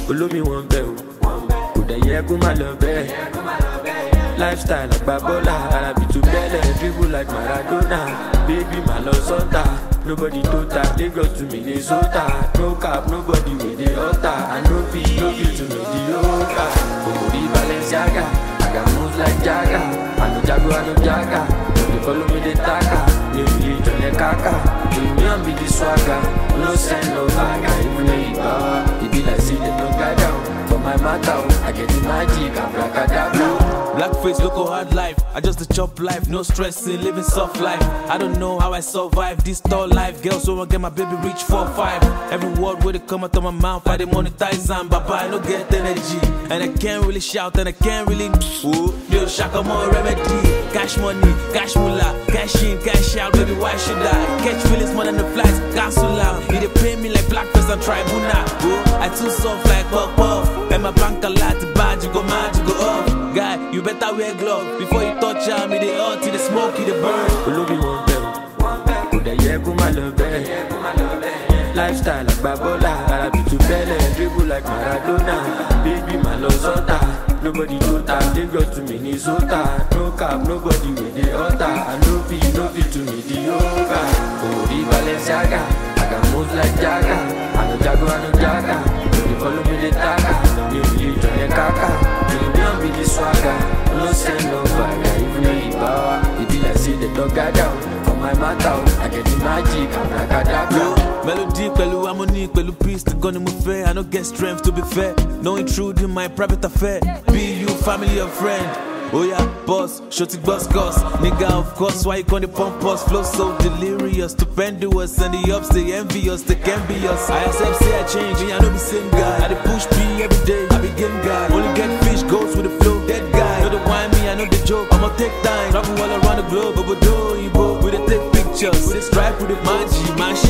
olómi wọn bẹ̀ o, kò dẹ̀ yẹ kó má lọ bẹ́ẹ̀. Lifestyle àgbà bọ́lá, Arabi tó bẹ́lẹ̀, dribble like Maradona. Baby má lọ sọ́tà, nobody tó ta, Lagos to Minnesota. No cap, nobody with the altar. I no fit to mediocre. Omori Balenciaga, I got moves like Jagga. I no jago, I no jaga. Don't dey follow me, they taka. New religion, they kaka. Union be the swagger, no send no bagger. Even though you power, it be like see them no guy down. For my matter, I get the magic, I'm bracadabra. Blackface, local hard life. I just the chop life, no stressing, living soft life. I don't know how I survive this tall life. Girls so I get my baby reach 4-5. Every word where they come out of my mouth, I dey monetize and baba, I no get energy. And I can't really shout and I can't really ooh, yo, shaka more remedy. Cash money, cash moolah, cash in, cash out, baby, why should I? Catch feelings more than the flights, cancel out. You dey pay me like Blackface and Tribuna. Ooh, I too soft like Puff Puff. And my bank a lot, bad, you go mad, you go off. Guy, you better wear gloves before you touch me. They hot, the smoke, the burn. Olómi wọn bẹ̀ o, kò dẹ̀ yẹ kó má lọ bẹ́ẹ̀. Lifestyle àgbà bọ́lá, Arabi tó bẹ́lẹ̀, dribble like Maradona. Baby má lọ sọ́tà, nobody tó ta, Lagos to Minnesota. No cap, nobody with the altar. I no fit to mediocre. Omori Balenciaga, I got moves like Jagga. I no jago, I no jaga. Don't dey follow me, they taka. New religion, they kaka. Union be the swagger, no send no bagger. Even though you power, it be like see the dog guy down. For my matter, I get the magic, I'm bracadabra. Melody, pẹ̀lú harmony, pẹ̀lú peace, the gun move fair. I no get strength to be fair. No intrude in my private affair. Be you family or friend. Oh yeah, boss, shorty boss, nigga, of course, why you gonna pump us? Flow so delirious, stupendous, and the ups, they envy us, they can be us. I accept, say I change, and I know the same guy. I dey push P every day, I be game guy. Only get fish, goes with the flow, dead guy. Know the wine me, I know the joke, I'ma take time. Travel all around the globe, but we dey take pictures. We dey stripe with the magic, man.